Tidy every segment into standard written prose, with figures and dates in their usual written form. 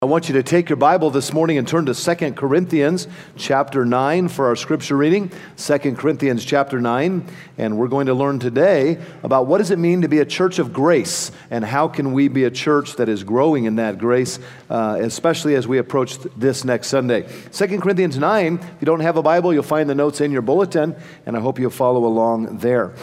I want you to take your Bible this morning and turn to 2 Corinthians chapter 9 for our scripture reading. 2 Corinthians chapter 9, and we're going to learn today about what does it mean to be a church of grace, and how can we be a church that is growing in that grace, especially as we approach this next Sunday. 2 Corinthians 9, if you don't have a Bible, you'll find the notes in your bulletin, and I hope you'll follow along there.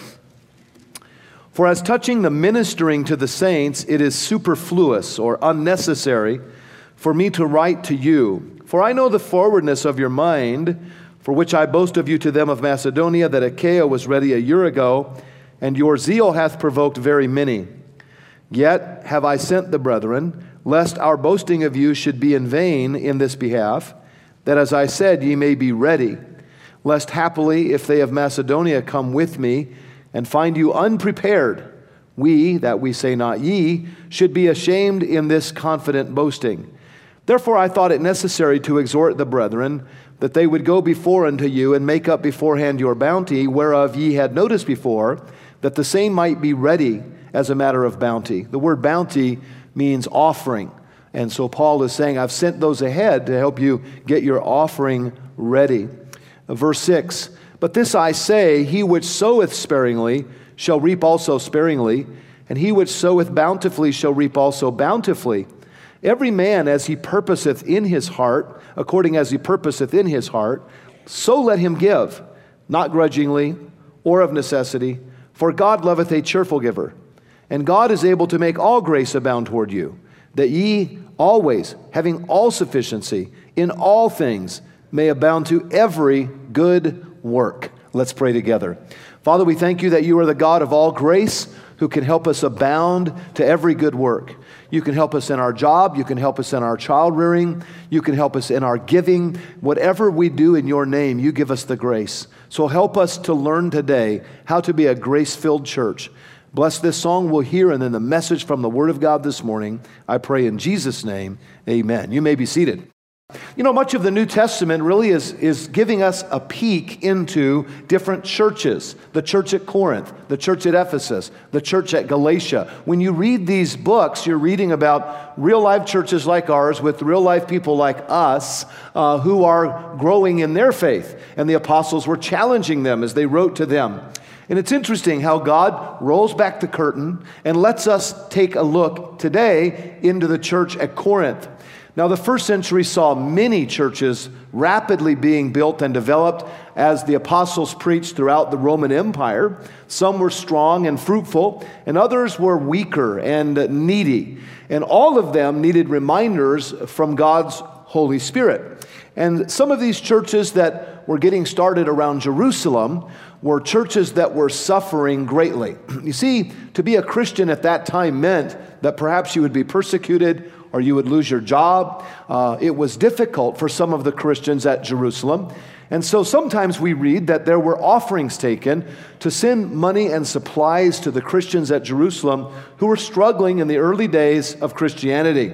For as touching the ministering to the saints, it is superfluous or unnecessary for me to write to you. For I know the forwardness of your mind, for which I boast of you to them of Macedonia, that Achaia was ready a year ago, and your zeal hath provoked very many. Yet have I sent the brethren, lest our boasting of you should be in vain in this behalf, that as I said, ye may be ready, lest happily, if they of Macedonia come with me, and find you unprepared, we, that we say not ye, should be ashamed in this confident boasting. Therefore I thought it necessary to exhort the brethren, that they would go before unto you, and make up beforehand your bounty, whereof ye had noticed before, that the same might be ready as a matter of bounty. The word bounty means offering. And so Paul is saying, I've sent those ahead to help you get your offering ready. Verse 6, but this I say, he which soweth sparingly shall reap also sparingly, and he which soweth bountifully shall reap also bountifully. Every man as he purposeth in his heart, according as he purposeth in his heart, so let him give, not grudgingly or of necessity, for God loveth a cheerful giver. And God is able to make all grace abound toward you, that ye always, having all sufficiency in all things, may abound to every good work. Let's pray together. Father, we thank you that you are the God of all grace, who can help us abound to every good work. You can help us in our job. You can help us in our child rearing. You can help us in our giving. Whatever we do in your name, you give us the grace. So help us to learn today how to be a grace-filled church. Bless this song we'll hear, and then the message from the Word of God this morning. I pray in Jesus' name, amen. You may be seated. You know, much of the New Testament really is giving us a peek into different churches. The church at Corinth, the church at Ephesus, the church at Galatia. When you read these books, you're reading about real-life churches like ours with real-life people like us who are growing in their faith. And the apostles were challenging them as they wrote to them. And it's interesting how God rolls back the curtain and lets us take a look today into the church at Corinth. Now, the first century saw many churches rapidly being built and developed as the apostles preached throughout the Roman Empire. Some were strong and fruitful, and others were weaker and needy. And all of them needed reminders from God's Holy Spirit. And some of these churches that were getting started around Jerusalem were churches that were suffering greatly. You see, to be a Christian at that time meant that perhaps you would be persecuted, or you would lose your job. It was difficult for some of the Christians at Jerusalem. And so sometimes we read that there were offerings taken to send money and supplies to the Christians at Jerusalem who were struggling in the early days of Christianity.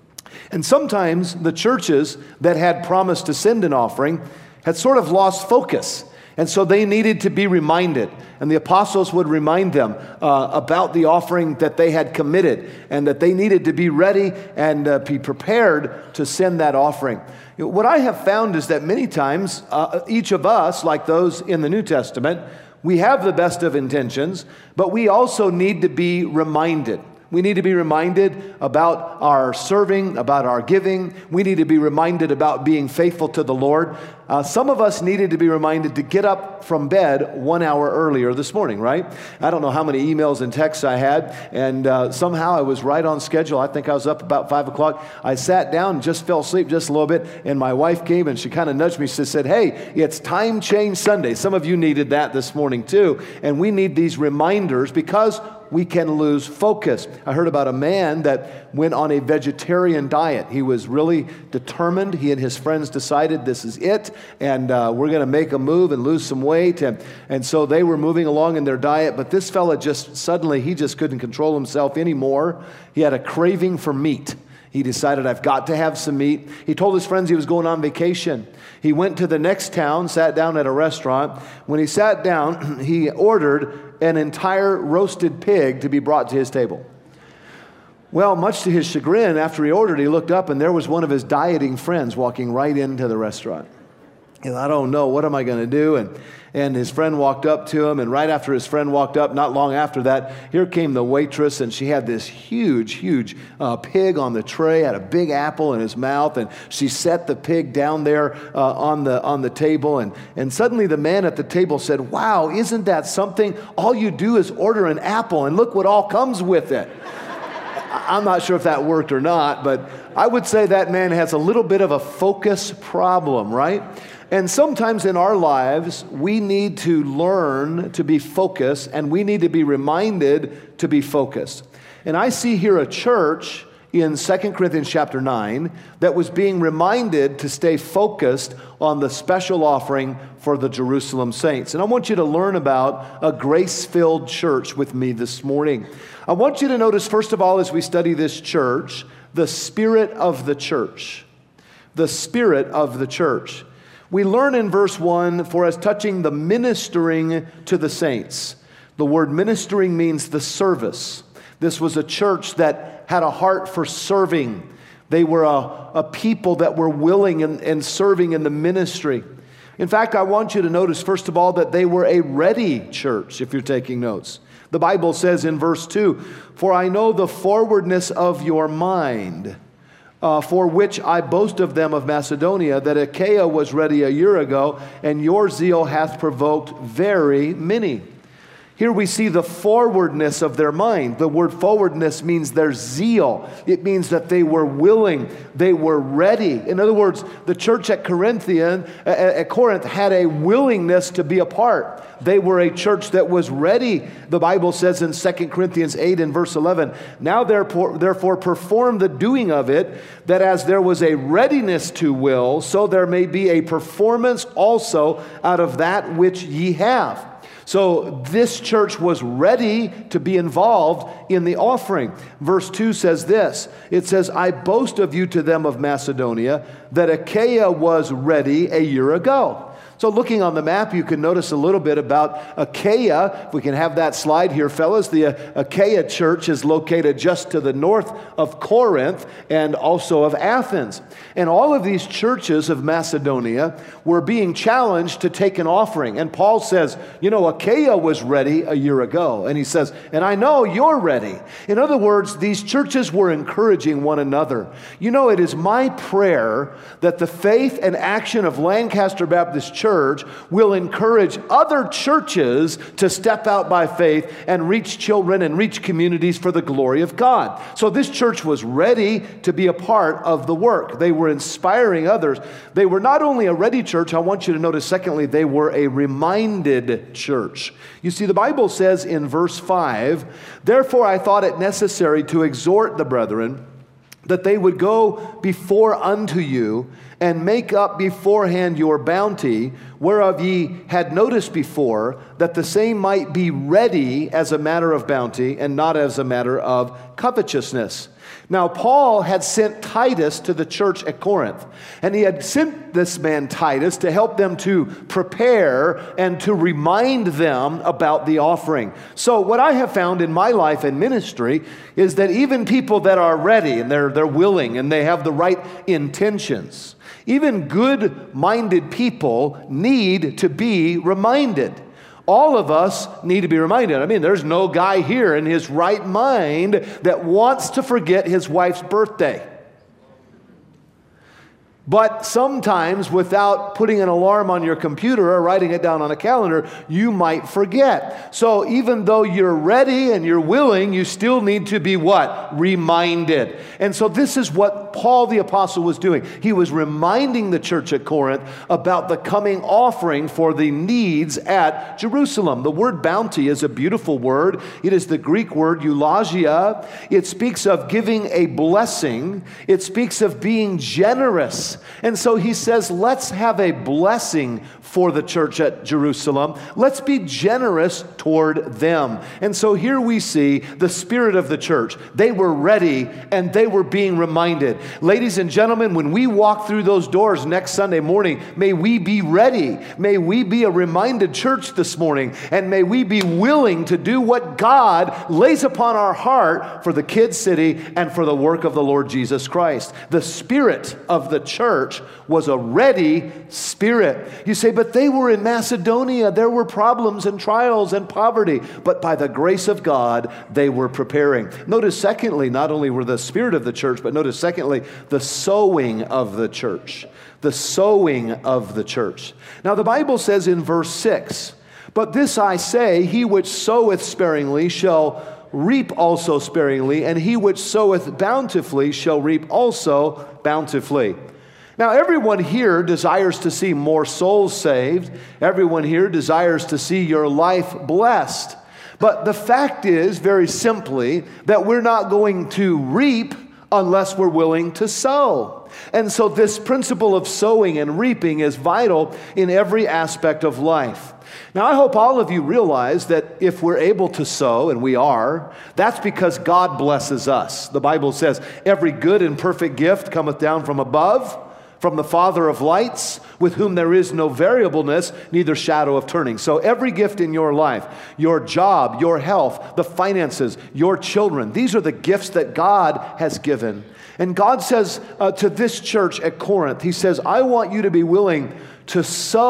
And sometimes the churches that had promised to send an offering had sort of lost focus. And so they needed to be reminded. And the apostles would remind them about the offering that they had committed, and that they needed to be ready and be prepared to send that offering. What I have found is that many times, each of us, like those in the New Testament, we have the best of intentions, but we also need to be reminded. We need to be reminded about our serving, about our giving. We need to be reminded about being faithful to the Lord. Some of us needed to be reminded to get up from bed 1 hour earlier this morning, right? I don't know how many emails and texts I had, and somehow I was right on schedule. I think I was up about 5 o'clock. I sat down and just fell asleep just a little bit, and my wife came and she kind of nudged me. She said, hey, it's Time Change Sunday. Some of you needed that this morning too, and we need these reminders because we can lose focus. I heard about a man that went on a vegetarian diet. He was really determined. He and his friends decided this is it, and we're going to make a move and lose some weight. And so they were moving along in their diet, but this fella he just couldn't control himself anymore. He had a craving for meat. He decided, I've got to have some meat. He told his friends he was going on vacation. He went to the next town, sat down at a restaurant. When he sat down, he ordered an entire roasted pig to be brought to his table. Well, much to his chagrin, after he ordered, he looked up and there was one of his dieting friends walking right into the restaurant. He thought, oh no, what am I going to do? And his friend walked up to him, and right after his friend walked up, not long after that, here came the waitress, and she had this huge pig on the tray, had a big apple in his mouth, and she set the pig down there on the table, and suddenly the man at the table said, wow, isn't that something? All you do is order an apple, and look what all comes with it. I'm not sure if that worked or not, but I would say that man has a little bit of a focus problem, right? And sometimes in our lives, we need to learn to be focused, and we need to be reminded to be focused. And I see here a church in 2 Corinthians chapter 9 that was being reminded to stay focused on the special offering for the Jerusalem saints. And I want you to learn about a grace-filled church with me this morning. I want you to notice, first of all, as we study this church, the spirit of the church. The spirit of the church. We learn in verse 1, for as touching the ministering to the saints. The word ministering means the service. This was a church that had a heart for serving. They were a people that were willing and serving in the ministry. In fact, I want you to notice, first of all, that they were a ready church, if you're taking notes. The Bible says in verse 2, for I know the forwardness of your mind, for which I boast of them of Macedonia, that Achaia was ready a year ago, and your zeal hath provoked very many. Here we see the forwardness of their mind. The word forwardness means their zeal. It means that they were willing, they were ready. In other words, the church at Corinth had a willingness to be a part. They were a church that was ready. The Bible says in 2 Corinthians 8 and verse 11, now therefore perform the doing of it, that as there was a readiness to will, so there may be a performance also out of that which ye have. So this church was ready to be involved in the offering. Verse 2 says this. It says, I boast of you to them of Macedonia, that Achaia was ready a year ago. So looking on the map, you can notice a little bit about Achaia. If we can have that slide here, fellas. The Achaia church is located just to the north of Corinth and also of Athens. And all of these churches of Macedonia were being challenged to take an offering. And Paul says, you know, Achaia was ready a year ago. And he says, and I know you're ready. In other words, these churches were encouraging one another. You know, it is my prayer that the faith and action of Lancaster Baptist Church will encourage other churches to step out by faith and reach children and reach communities for the glory of God. So this church was ready to be a part of the work. They were inspiring others. They were not only a ready church, I want you to notice, secondly, they were a reminded church. You see, the Bible says in verse 5, therefore I thought it necessary to exhort the brethren that they would go before unto you and make up beforehand your bounty, whereof ye had noticed before, that the same might be ready as a matter of bounty and not as a matter of covetousness. Now, Paul had sent Titus to the church at Corinth, and he had sent this man Titus to help them to prepare and to remind them about the offering. So what I have found in my life and ministry is that even people that are ready and they're willing and they have the right intentions, even good-minded people need to be reminded. All of us need to be reminded. I mean, there's no guy here in his right mind that wants to forget his wife's birthday. But sometimes, without putting an alarm on your computer or writing it down on a calendar, you might forget. So even though you're ready and you're willing, you still need to be what? Reminded. And so this is what Paul the Apostle was doing. He was reminding the church at Corinth about the coming offering for the needs at Jerusalem. The word bounty is a beautiful word. It is the Greek word eulogia. It speaks of giving a blessing. It speaks of being generous. And so he says, let's have a blessing for the church at Jerusalem. Let's be generous toward them. And so here we see the spirit of the church. They were ready and they were being reminded. Ladies and gentlemen, when we walk through those doors next Sunday morning, may we be ready. May we be a reminded church this morning, and may we be willing to do what God lays upon our heart for the Kids City and for the work of the Lord Jesus Christ. The spirit of the church was a ready spirit. You say, but they were in Macedonia. There were problems and trials and poverty, but by the grace of God, they were preparing. Notice, secondly, not only were the spirit of the church, but notice, secondly, the sowing of the church. The sowing of the church. Now, the Bible says in verse 6, but this I say, he which soweth sparingly shall reap also sparingly, and he which soweth bountifully shall reap also bountifully. Now, everyone here desires to see more souls saved. Everyone here desires to see your life blessed. But the fact is, very simply, that we're not going to reap unless we're willing to sow. And so this principle of sowing and reaping is vital in every aspect of life. Now, I hope all of you realize that if we're able to sow, and we are, that's because God blesses us. The Bible says, every good and perfect gift cometh down from above, from the Father of lights, with whom there is no variableness, neither shadow of turning. So every gift in your life, your job, your health, the finances, your children, these are the gifts that God has given. And God says to this church at Corinth, He says, I want you to be willing to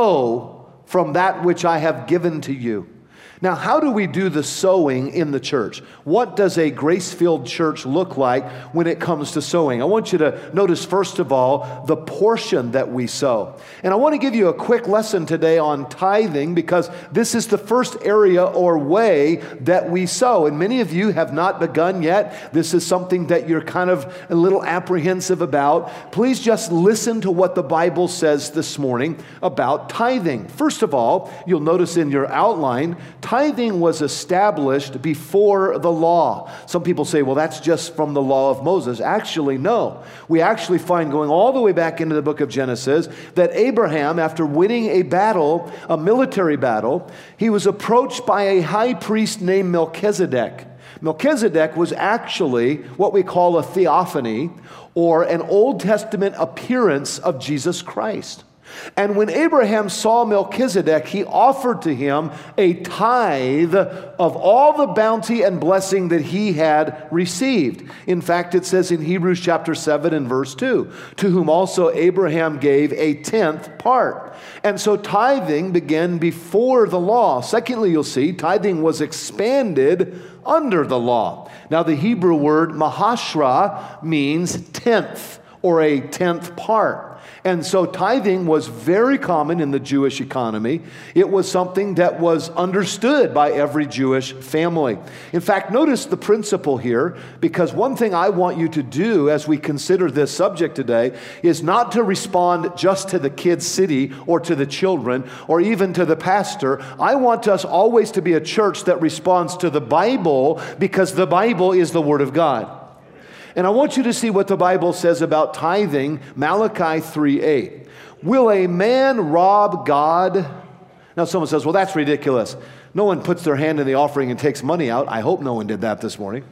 sow from that which I have given to you. Now, how do we do the sowing in the church? What does a grace-filled church look like when it comes to sowing? I want you to notice, first of all, the portion that we sow. And I want to give you a quick lesson today on tithing, because this is the first area or way that we sow. And many of you have not begun yet. This is something that you're kind of a little apprehensive about. Please just listen to what the Bible says this morning about tithing. First of all, you'll notice in your outline, tithing was established before the law. Some people say, well, that's just from the law of Moses. Actually, no. We actually find, going all the way back into the book of Genesis, that Abraham, after winning a battle, a military battle, he was approached by a high priest named Melchizedek. Melchizedek was actually what we call a theophany, or an Old Testament appearance of Jesus Christ. And when Abraham saw Melchizedek, he offered to him a tithe of all the bounty and blessing that he had received. In fact, it says in Hebrews chapter 7 and verse 2, to whom also Abraham gave a 10th part. And so tithing began before the law. Secondly, you'll see tithing was expanded under the law. Now, the Hebrew word mahashra means tenth, or a 10th part. And so tithing was very common in the Jewish economy. It was something that was understood by every Jewish family. In fact, notice the principle here, because one thing I want you to do as we consider this subject today is not to respond just to the Kids City or to the children or even to the pastor. I want us always to be a church that responds to the Bible, because the Bible is the Word of God. And I want you to see what the Bible says about tithing, Malachi 3:8. Will a man rob God? Now someone says, well, that's ridiculous. No one puts their hand in the offering and takes money out. I hope no one did that this morning.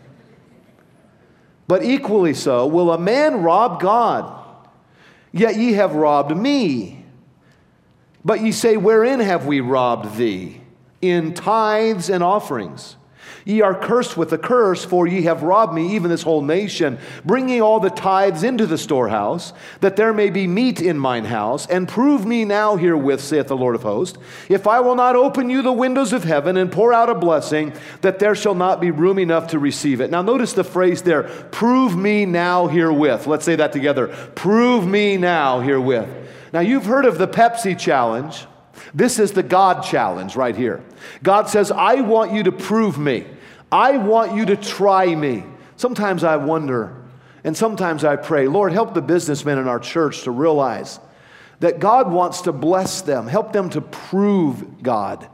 But equally so, will a man rob God? Yet ye have robbed me. But ye say, wherein have we robbed thee? In tithes and offerings. Ye are cursed with a curse, for ye have robbed me, even this whole nation. Bring ye all the tithes into the storehouse, that there may be meat in mine house, and prove me now herewith, saith the Lord of hosts, if I will not open you the windows of heaven and pour out a blessing, that there shall not be room enough to receive it. Now notice the phrase there, prove me now herewith. Let's say that together. Prove me now herewith. Now you've heard of the Pepsi challenge. This is the God challenge right here. God says, I want you to prove me. I want you to try me. Sometimes I wonder, and sometimes I pray, Lord, help the businessmen in our church to realize that God wants to bless them. Help them to prove God.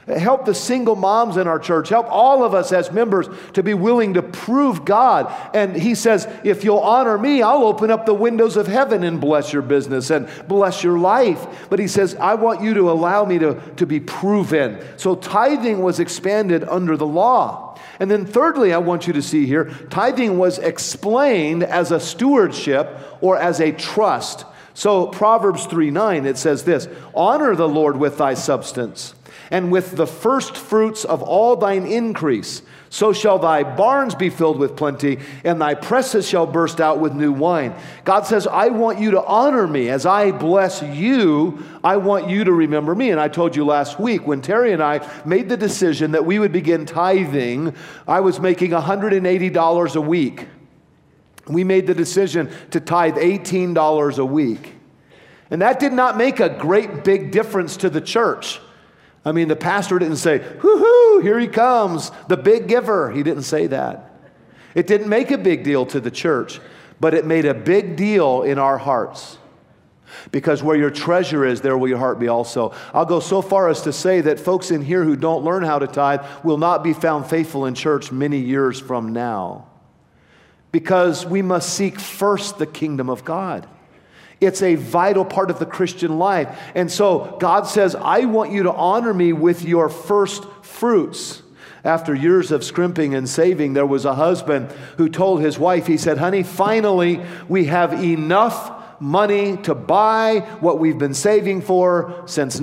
Help the single moms in our church. Help all of us as members to be willing to prove God. And he says, if you'll honor me, I'll open up the windows of heaven and bless your business and bless your life. But he says, I want you to allow me to be proven. So tithing was expanded under the law. And then thirdly, I want you to see here, tithing was explained as a stewardship or as a trust. So Proverbs 3:9, it says this, honor the Lord with thy substance, and with the first fruits of all thine increase. So shall thy barns be filled with plenty, and thy presses shall burst out with new wine. God says, I want you to honor me. As I bless you, I want you to remember me. And I told you last week, when Terry and I made the decision that we would begin tithing, I was making $180 a week. We made the decision to tithe $18 a week. And that did not make a great big difference to the church. I mean, the pastor didn't say, whoo-hoo, here he comes, the big giver. He didn't say that. It didn't make a big deal to the church, but it made a big deal in our hearts. Because where your treasure is, there will your heart be also. I'll go so far as to say that folks in here who don't learn how to tithe will not be found faithful in church many years from now. Because we must seek first the kingdom of God. It's a vital part of the Christian life. And so God says, I want you to honor me with your first fruits. After years of scrimping and saving, there was a husband who told his wife, he said, honey, finally we have enough money to buy what we've been saving for since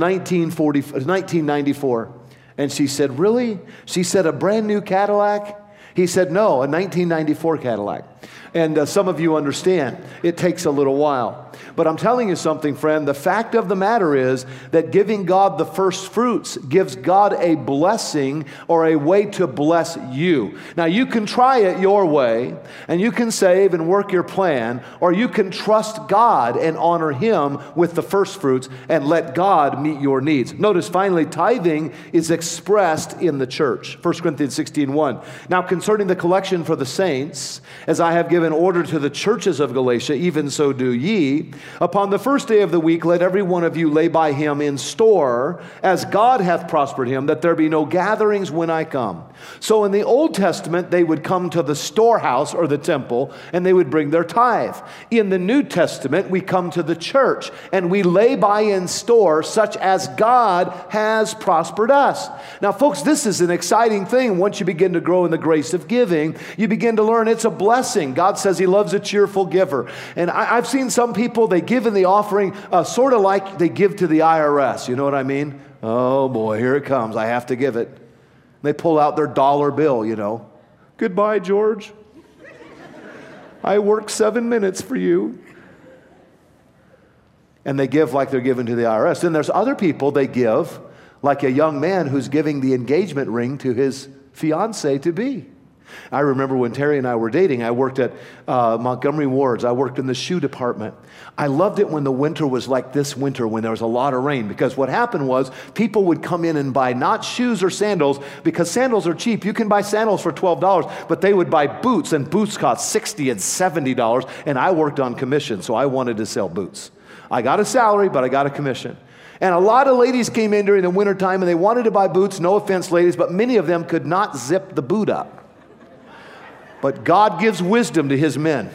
1994. And she said, really? She said, a brand new Cadillac? He said, no, a 1994 Cadillac. And some of you understand, it takes a little while. But I'm telling you something, friend, the fact of the matter is that giving God the first fruits gives God a blessing or a way to bless you. Now, you can try it your way, and you can save and work your plan, or you can trust God and honor Him with the first fruits and let God meet your needs. Notice, finally, tithing is expressed in the church. 1 Corinthians 16:1. Now, concerning the collection for the saints, as I have given order to the churches of Galatia, even so do ye. Upon the first day of the week, let every one of you lay by him in store, as God hath prospered him, that there be no gatherings when I come. So in the Old Testament, they would come to the storehouse or the temple, and they would bring their tithe. In the New Testament, we come to the church, and we lay by in store, such as God has prospered us. Now, folks, this is an exciting thing. Once you begin to grow in the grace of giving, you begin to learn it's a blessing. God says He loves a cheerful giver. And I've seen some people, they give in the offering sort of like they give to the IRS. You know what I mean? Oh boy, here it comes. I have to give it. They pull out their dollar bill, you know. Goodbye, George. I worked 7 minutes for you. And they give like they're giving to the IRS. Then there's other people, they give like a young man who's giving the engagement ring to his fiancée to be. I remember when Terry and I were dating, I worked at Montgomery Wards. I worked in the shoe department. I loved it when the winter was like this winter, when there was a lot of rain, because what happened was people would come in and buy not shoes or sandals, because sandals are cheap. You can buy sandals for $12, but they would buy boots, and boots cost $60 and $70, and I worked on commission, so I wanted to sell boots. I got a salary, but I got a commission. And a lot of ladies came in during the wintertime, and they wanted to buy boots. No offense, ladies, but many of them could not zip the boot up. But God gives wisdom to His men.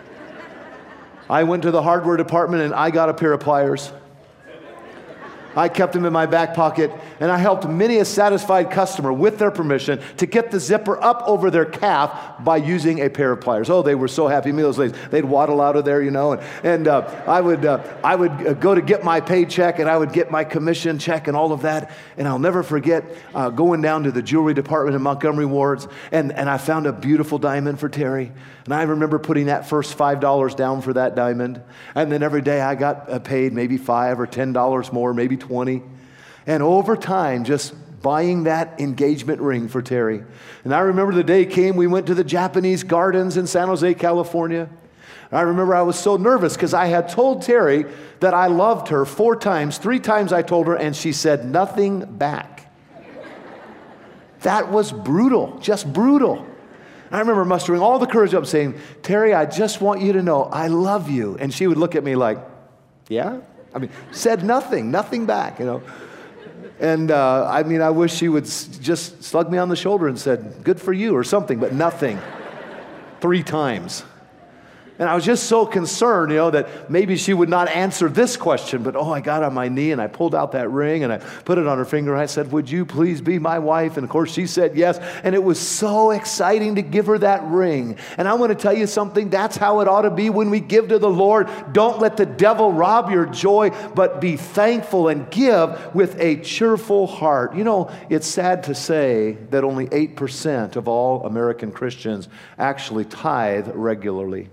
I went to the hardware department and I got a pair of pliers. I kept them in my back pocket, and I helped many a satisfied customer, with their permission, to get the zipper up over their calf by using a pair of pliers. Oh, they were so happy. Me, those ladies, they'd waddle out of there, you know, and I would go to get my paycheck, and I would get my commission check and all of that. And I'll never forget going down to the jewelry department in Montgomery Wards, and I found a beautiful diamond for Terry. And I remember putting that first $5 down for that diamond. And then every day I got paid maybe $5 or $10 more, maybe 20. And over time, just buying that engagement ring for Terry. And I remember the day came, we went to the Japanese gardens in San Jose, California. I remember I was so nervous because I had told Terry that I loved her 4 times. 3 times I told her, and she said nothing back. That was brutal, just brutal. I remember mustering all the courage up saying, Terry, I just want you to know I love you. And she would look at me like, yeah? I mean, said nothing back, you know. And I wish she would just slug me on the shoulder and said, good for you or something, but nothing. 3 times. And I was just so concerned, that maybe she would not answer this question, but I got on my knee and I pulled out that ring and I put it on her finger and I said, would you please be my wife? And of course she said yes. And it was so exciting to give her that ring. And I want to tell you something, that's how it ought to be when we give to the Lord. Don't let the devil rob your joy, but be thankful and give with a cheerful heart. It's sad to say that only 8% of all American Christians actually tithe regularly.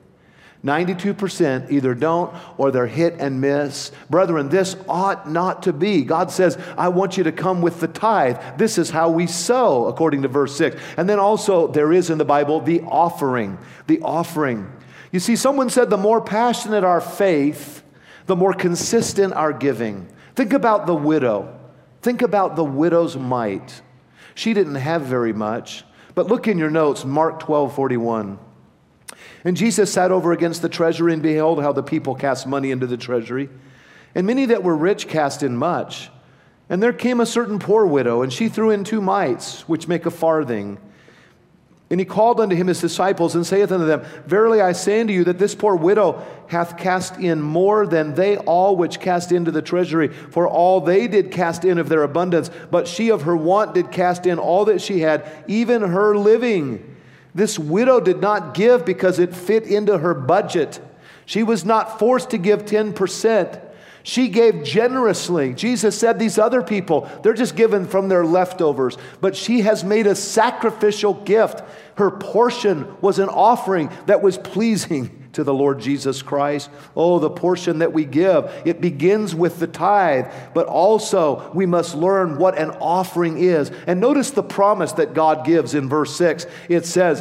92% either don't or they're hit and miss. Brethren, this ought not to be. God says, I want you to come with the tithe. This is how we sow, according to verse 6. And then also there is in the Bible the offering. The offering. You see, someone said the more passionate our faith, the more consistent our giving. Think about the widow. Think about the widow's mite. She didn't have very much. But look in your notes, Mark 12:41. And Jesus sat over against the treasury and beheld how the people cast money into the treasury. And many that were rich cast in much. And there came a certain poor widow, and she threw in 2 mites, which make a farthing. And he called unto him his disciples, and saith unto them, Verily I say unto you, that this poor widow hath cast in more than they all which cast into the treasury. For all they did cast in of their abundance, but she of her want did cast in all that she had, even her living. This widow did not give because it fit into her budget. She was not forced to give 10%. She gave generously. Jesus said these other people, they're just given from their leftovers. But she has made a sacrificial gift. Her portion was an offering that was pleasing to the Lord Jesus Christ. Oh, the portion that we give, it begins with the tithe, but also we must learn what an offering is. And notice the promise that God gives in verse 6. It says,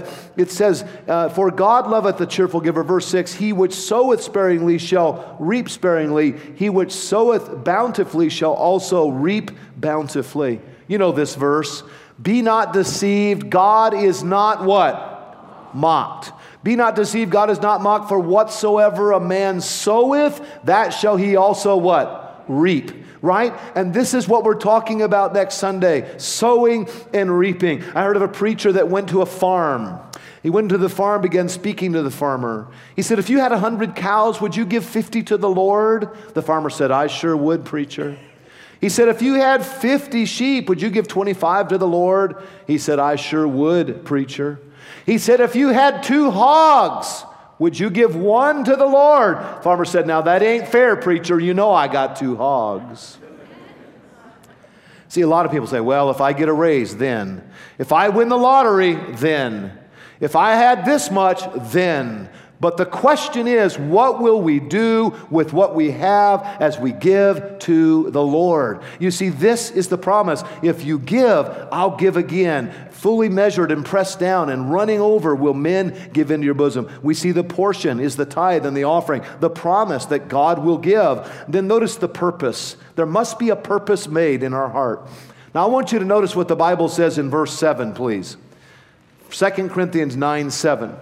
for God loveth the cheerful giver. Verse 6, he which soweth sparingly shall reap sparingly. He which soweth bountifully shall also reap bountifully. You know this verse. Be not deceived. God is not what? Mocked. Be not deceived, God is not mocked, for whatsoever a man soweth, that shall he also what? Reap. Right? And this is what we're talking about next Sunday, sowing and reaping. I heard of a preacher that went to a farm. He went to the farm, began speaking to the farmer. He said, if you had 100 cows, would you give 50 to the Lord? The farmer said, I sure would, preacher. He said, if you had 50 sheep, would you give 25 to the Lord? He said, I sure would, preacher. He said, if you had 2 hogs, would you give 1 to the Lord? Farmer said, now that ain't fair, preacher. You know I got 2 hogs. See, a lot of people say, well, if I get a raise, then. If I win the lottery, then. If I had this much, then. But the question is, what will we do with what we have as we give to the Lord? You see, this is the promise. If you give, I'll give again. Fully measured and pressed down and running over will men give into your bosom. We see the portion is the tithe and the offering, the promise that God will give. Then notice the purpose. There must be a purpose made in our heart. Now I want you to notice what the Bible says in verse 7, please. 2 Corinthians 9:7.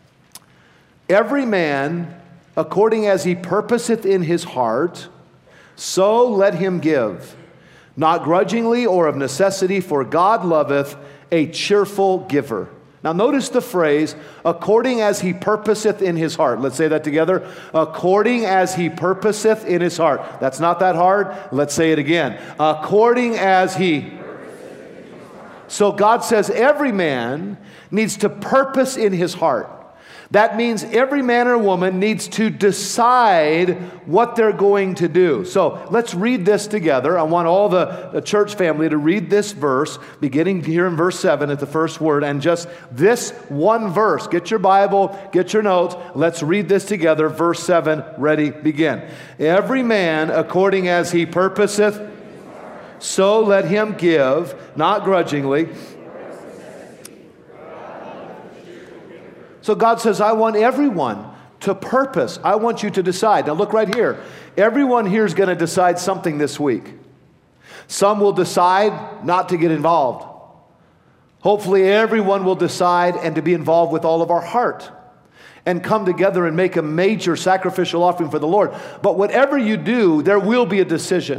Every man, according as he purposeth in his heart, so let him give, not grudgingly or of necessity, for God loveth a cheerful giver. Now notice the phrase, according as he purposeth in his heart. Let's say that together. According as he purposeth in his heart. That's not that hard. Let's say it again. According as he. So God says every man needs to purpose in his heart. That means every man or woman needs to decide what they're going to do. So let's read this together. I want all the church family to read this verse, beginning here in verse 7 at the first word, and just this one verse. Get your Bible, get your notes. Let's read this together. Verse 7, ready, begin. Every man according as he purposeth, so let him give, not grudgingly. So God says, I want everyone to purpose. I want you to decide. Now look right here. Everyone here is going to decide something this week. Some will decide not to get involved. Hopefully everyone will decide and to be involved with all of our heart and come together and make a major sacrificial offering for the Lord. But whatever you do, there will be a decision.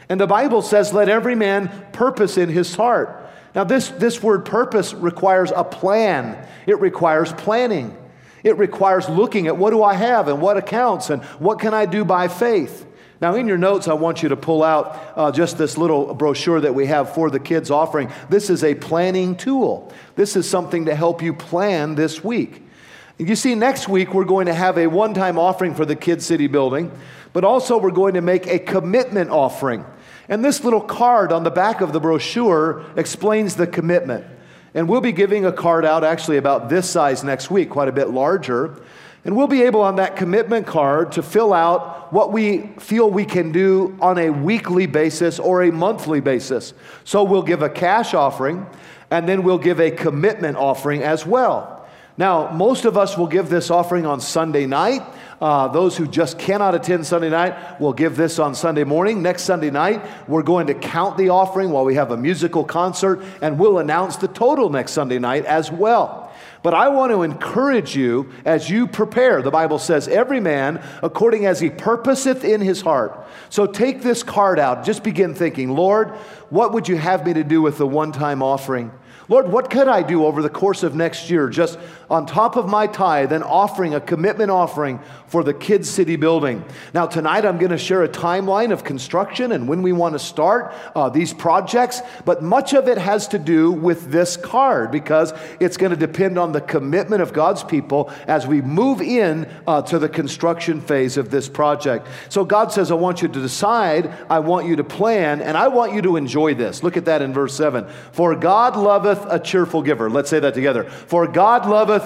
And the Bible says, let every man purpose in his heart. Now this word purpose requires a plan. It requires planning. It requires looking at what do I have and what accounts and what can I do by faith. Now in your notes, I want you to pull out just this little brochure that we have for the kids offering. This is a planning tool. This is something to help you plan this week. You see, next week we're going to have a one-time offering for the Kids City building, but also we're going to make a commitment offering. And this little card on the back of the brochure explains the commitment. And we'll be giving a card out actually about this size next week, quite a bit larger. And we'll be able on that commitment card to fill out what we feel we can do on a weekly basis or a monthly basis. So we'll give a cash offering, and then we'll give a commitment offering as well. Now, most of us will give this offering on Sunday night. Those who just cannot attend Sunday night will give this on Sunday morning. Next Sunday night, we're going to count the offering while we have a musical concert, and we'll announce the total next Sunday night as well. But I want to encourage you as you prepare. The Bible says, every man according as he purposeth in his heart. So take this card out. Just begin thinking, Lord, what would you have me to do with the one-time offering? Lord, what could I do over the course of next year, just on top of my tithe and offering a commitment offering for the Kids City building? Now, tonight I'm going to share a timeline of construction and when we want to start these projects, but much of it has to do with this card because it's going to depend on the commitment of God's people as we move in to the construction phase of this project. So God says, I want you to decide, I want you to plan, and I want you to enjoy this. Look at that in verse 7. For God loveth a cheerful giver. Let's say that together. For God loveth.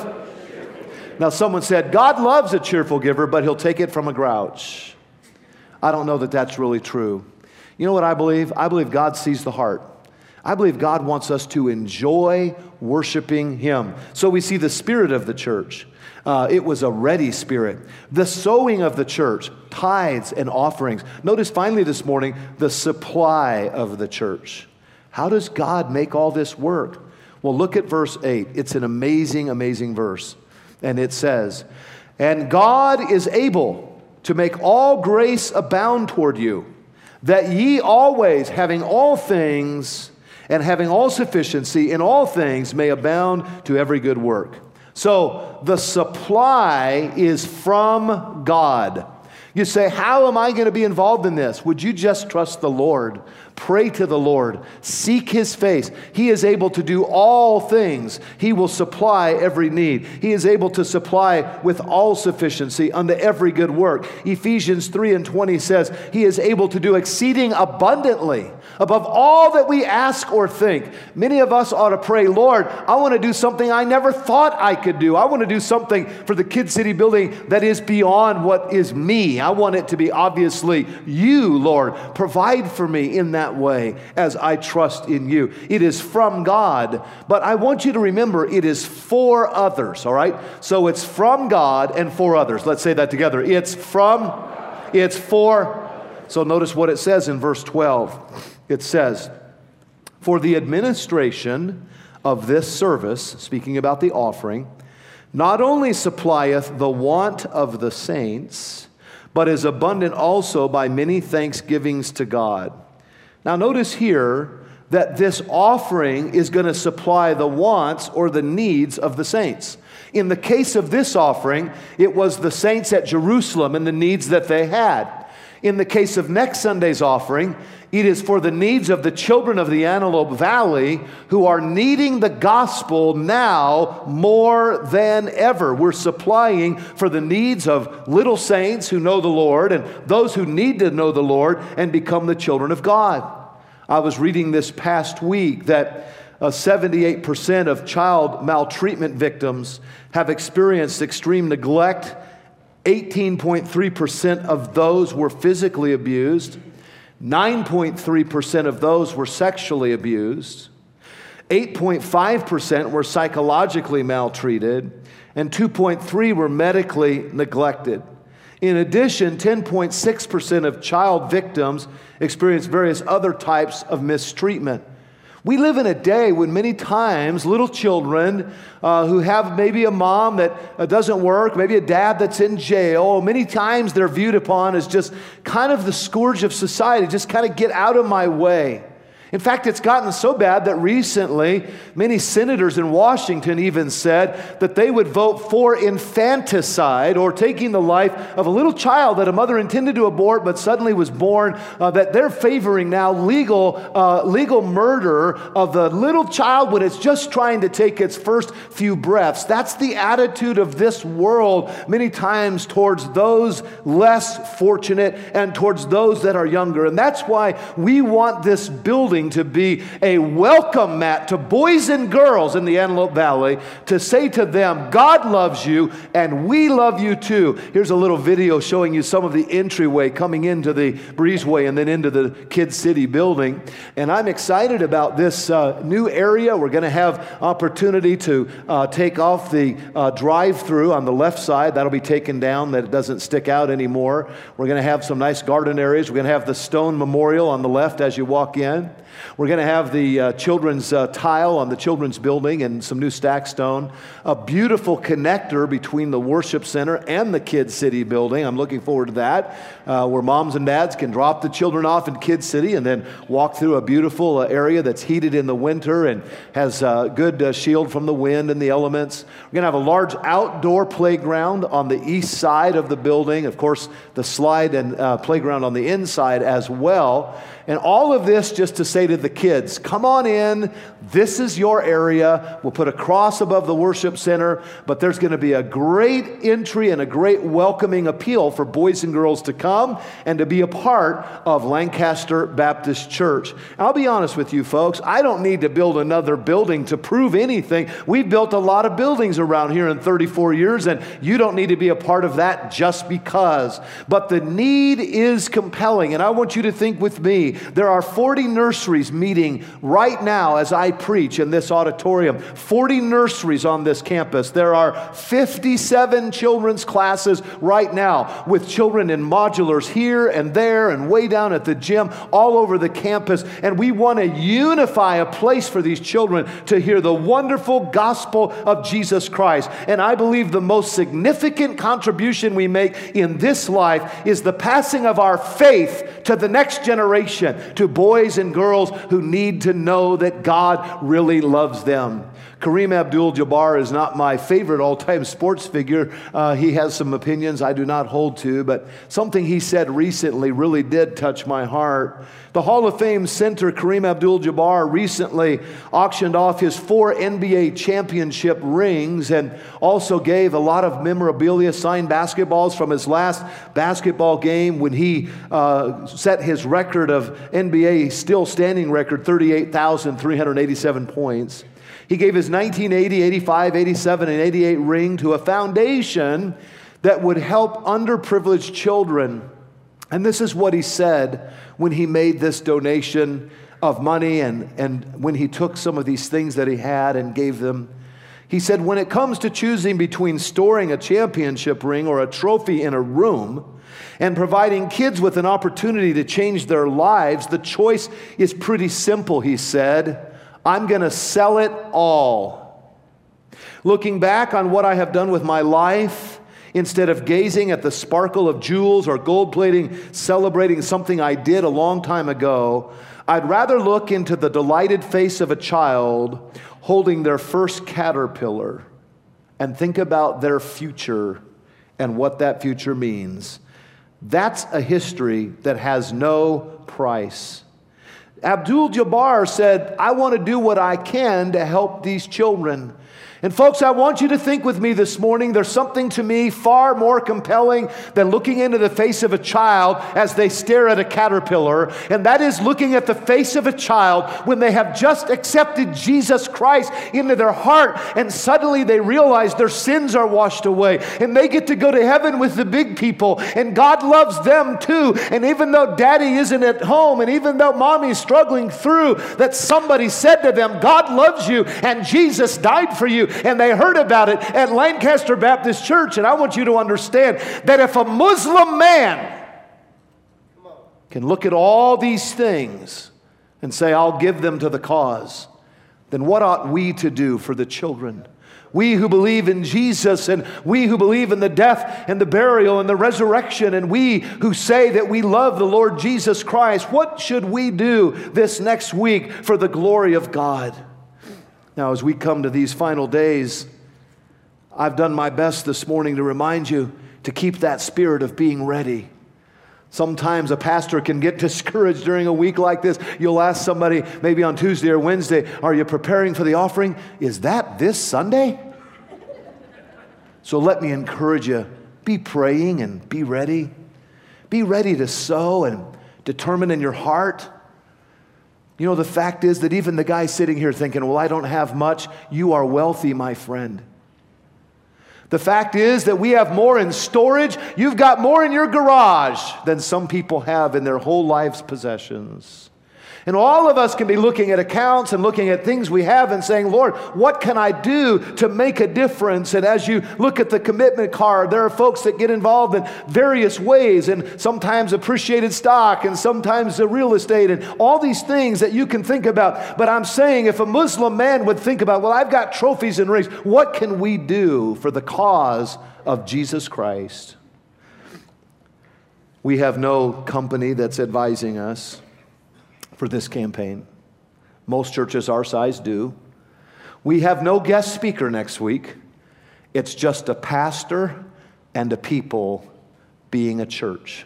Now someone said, God loves a cheerful giver, but he'll take it from a grouch. I don't know that that's really true. You know what I believe? I believe God sees the heart. I believe God wants us to enjoy worshiping Him. So we see the spirit of the church. It was a ready spirit. The sowing of the church, tithes and offerings. Notice finally this morning, the supply of the church. How does God make all this work? Well, look at verse 8. It's an amazing, amazing verse. And it says, and God is able to make all grace abound toward you, that ye always, having all things and having all sufficiency in all things, may abound to every good work. So the supply is from God. You say, how am I going to be involved in this? Would you just trust the Lord? Pray to the Lord. Seek His face. He is able to do all things. He will supply every need. He is able to supply with all sufficiency unto every good work. Ephesians 3:20 says, He is able to do exceeding abundantly above all that we ask or think. Many of us ought to pray, Lord, I want to do something I never thought I could do. I want to do something for the Kids City building that is beyond what is me. I want it to be obviously you, Lord. Provide for me in that way as I trust in you. It is from God, but I want you to remember it is for others, all right? So it's from God and for others. Let's say that together. It's for. So notice what it says in verse 12. It says, for the administration of this service, speaking about the offering, not only supplieth the want of the saints, but is abundant also by many thanksgivings to God. Now notice here that this offering is going to supply the wants or the needs of the saints. In the case of this offering, it was the saints at Jerusalem and the needs that they had. In the case of next Sunday's offering, it is for the needs of the children of the Antelope Valley who are needing the gospel now more than ever. We're supplying for the needs of little saints who know the Lord and those who need to know the Lord and become the children of God. I was reading this past week that 78% of child maltreatment victims have experienced extreme neglect. 18.3% of those were physically abused. 9.3% of those were sexually abused. 8.5% were psychologically maltreated. And 2.3% were medically neglected. In addition, 10.6% of child victims experienced various other types of mistreatment. We live in a day when many times little children who have maybe a mom that doesn't work, maybe a dad that's in jail, many times they're viewed upon as just kind of the scourge of society, just kind of get out of my way. In fact, it's gotten so bad that recently many senators in Washington even said that they would vote for infanticide, or taking the life of a little child that a mother intended to abort but suddenly was born, that they're favoring now legal murder of the little child when it's just trying to take its first few breaths. That's the attitude of this world many times towards those less fortunate and towards those that are younger. And that's why we want this building to be a welcome mat to boys and girls in the Antelope Valley, to say to them, God loves you and we love you too. Here's a little video showing you some of the entryway coming into the breezeway and then into the Kid City building. And I'm excited about this new area. We're going to have opportunity to take off the drive-through on the left side. That'll be taken down, that it doesn't stick out anymore. We're going to have some nice garden areas. We're going to have the stone memorial on the left as you walk in. We're going to have the children's tile on the children's building and some new stack stone. A beautiful connector between the worship center and the Kid City building. I'm looking forward to that, where moms and dads can drop the children off in Kid City and then walk through a beautiful area that's heated in the winter and has good shield from the wind and the elements. We're going to have a large outdoor playground on the east side of the building. Of course, the slide and playground on the inside as well. And all of this just to say to the kids, come on in, this is your area. We'll put a cross above the worship center, but there's going to be a great entry and a great welcoming appeal for boys and girls to come and to be a part of Lancaster Baptist Church. I'll be honest with you folks, I don't need to build another building to prove anything. We've built a lot of buildings around here in 34 years, and you don't need to be a part of that just because. But the need is compelling, and I want you to think with me. There are 40 nurseries meeting right now as I preach in this auditorium. 40 nurseries on this campus. There are 57 children's classes right now with children in modulars here and there and way down at the gym all over the campus. And we want to unify a place for these children to hear the wonderful gospel of Jesus Christ. And I believe the most significant contribution we make in this life is the passing of our faith to the next generation, to boys and girls who need to know that God really loves them. Kareem Abdul-Jabbar is not my favorite all-time sports figure. He has some opinions I do not hold to, but something he said recently really did touch my heart. The Hall of Fame center, Kareem Abdul-Jabbar, recently auctioned off his 4 NBA championship rings and also gave a lot of memorabilia, signed basketballs from his last basketball game when he set his record of NBA still standing record, 38,387 points. He gave his 1980, 85, 87, and 88 ring to a foundation that would help underprivileged children. And this is what he said when he made this donation of money and when he took some of these things that he had and gave them. He said, when it comes to choosing between storing a championship ring or a trophy in a room and providing kids with an opportunity to change their lives, the choice is pretty simple, he said. I'm going to sell it all. Looking back on what I have done with my life, instead of gazing at the sparkle of jewels or gold plating, celebrating something I did a long time ago, I'd rather look into the delighted face of a child holding their first caterpillar and think about their future and what that future means. That's a history that has no price. Abdul-Jabbar said, I want to do what I can to help these children. And folks, I want you to think with me this morning, there's something to me far more compelling than looking into the face of a child as they stare at a caterpillar. And that is looking at the face of a child when they have just accepted Jesus Christ into their heart and suddenly they realize their sins are washed away and they get to go to heaven with the big people and God loves them too. And even though daddy isn't at home and even though mommy's struggling through, that somebody said to them, God loves you and Jesus died for you. And they heard about it at Lancaster Baptist Church. And I want you to understand that if a Muslim man can look at all these things, and say, I'll give them to the cause, then what ought we to do for the children? We who believe in Jesus, and we who believe in the death and the burial and the resurrection, and we who say that we love the Lord Jesus Christ, what should we do this next week for the glory of God? Now, as we come to these final days, I've done my best this morning to remind you to keep that spirit of being ready. Sometimes a pastor can get discouraged during a week like this. You'll ask somebody, maybe on Tuesday or Wednesday, are you preparing for the offering? Is that this Sunday? So let me encourage you, be praying and be ready. Be ready to sow and determine in your heart. You know, the fact is that even the guy sitting here thinking, well, I don't have much, you are wealthy, my friend. The fact is that we have more in storage. You've got more in your garage than some people have in their whole life's possessions. And all of us can be looking at accounts and looking at things we have and saying, Lord, what can I do to make a difference? And as you look at the commitment card, there are folks that get involved in various ways, and sometimes appreciated stock and sometimes the real estate and all these things that you can think about. But I'm saying if a Muslim man would think about, well, I've got trophies and rings, what can we do for the cause of Jesus Christ? We have no company that's advising us for this campaign. Most churches our size do. We have no guest speaker next week. It's just a pastor and a people being a church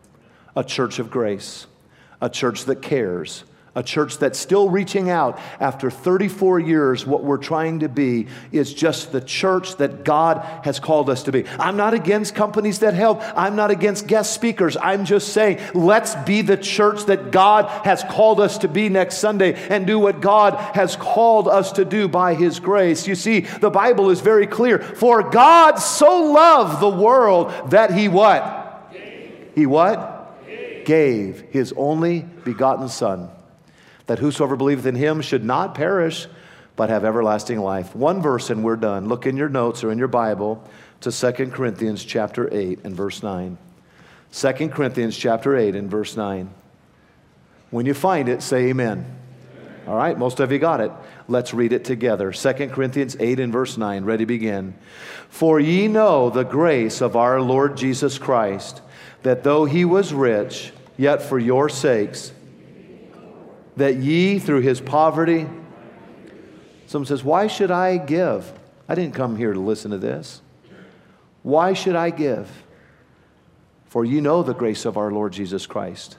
of grace, a church that cares, a church that's still reaching out after 34 years. What we're trying to be is just the church that God has called us to be. I'm not against companies that help. I'm not against guest speakers. I'm just saying, let's be the church that God has called us to be next Sunday and do what God has called us to do by His grace. You see, the Bible is very clear. For God so loved the world that He what? He what? Gave His only begotten Son, that whosoever believeth in Him should not perish, but have everlasting life. One verse and we're done. Look in your notes or in your Bible to 2 Corinthians chapter 8 and verse 9. 2 Corinthians chapter 8 and verse 9. When you find it, say amen. All right, most of you got it. Let's read it together. 2 Corinthians 8 and verse 9. Ready, begin. For ye know the grace of our Lord Jesus Christ, that though He was rich, yet for your sakes, that ye through His poverty. Someone says, why should I give? I didn't come here to listen to this. Why should I give? For you know the grace of our Lord Jesus Christ,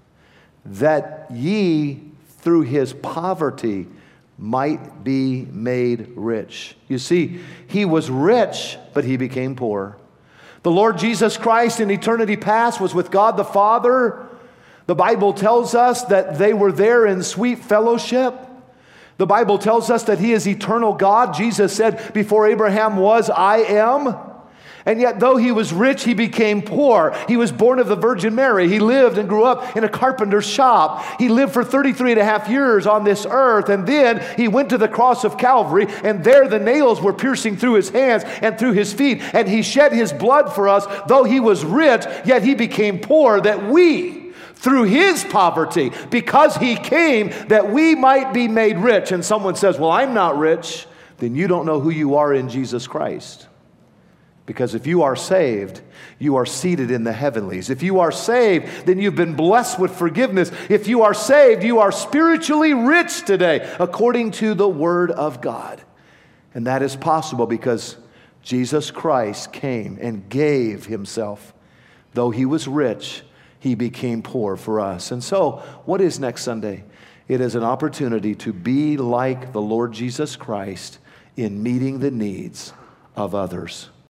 that ye through His poverty might be made rich. You see, He was rich, but He became poor. The Lord Jesus Christ in eternity past was with God the Father. The Bible tells us that they were there in sweet fellowship. The Bible tells us that He is eternal God. Jesus said, before Abraham was, I am. And yet, though He was rich, He became poor. He was born of the Virgin Mary. He lived and grew up in a carpenter's shop. He lived for 33 and a half years on this earth. And then He went to the cross of Calvary, and there the nails were piercing through His hands and through His feet. And He shed His blood for us. Though He was rich, yet He became poor, that we, through His poverty, because He came, that we might be made rich. And someone says, well, I'm not rich. Then you don't know who you are in Jesus Christ. Because if you are saved, you are seated in the heavenlies. If you are saved, then you've been blessed with forgiveness. If you are saved, you are spiritually rich today, according to the Word of God. And that is possible because Jesus Christ came and gave Himself. Though He was rich, He became poor for us. And so, what is next Sunday? It is an opportunity to be like the Lord Jesus Christ in meeting the needs of others.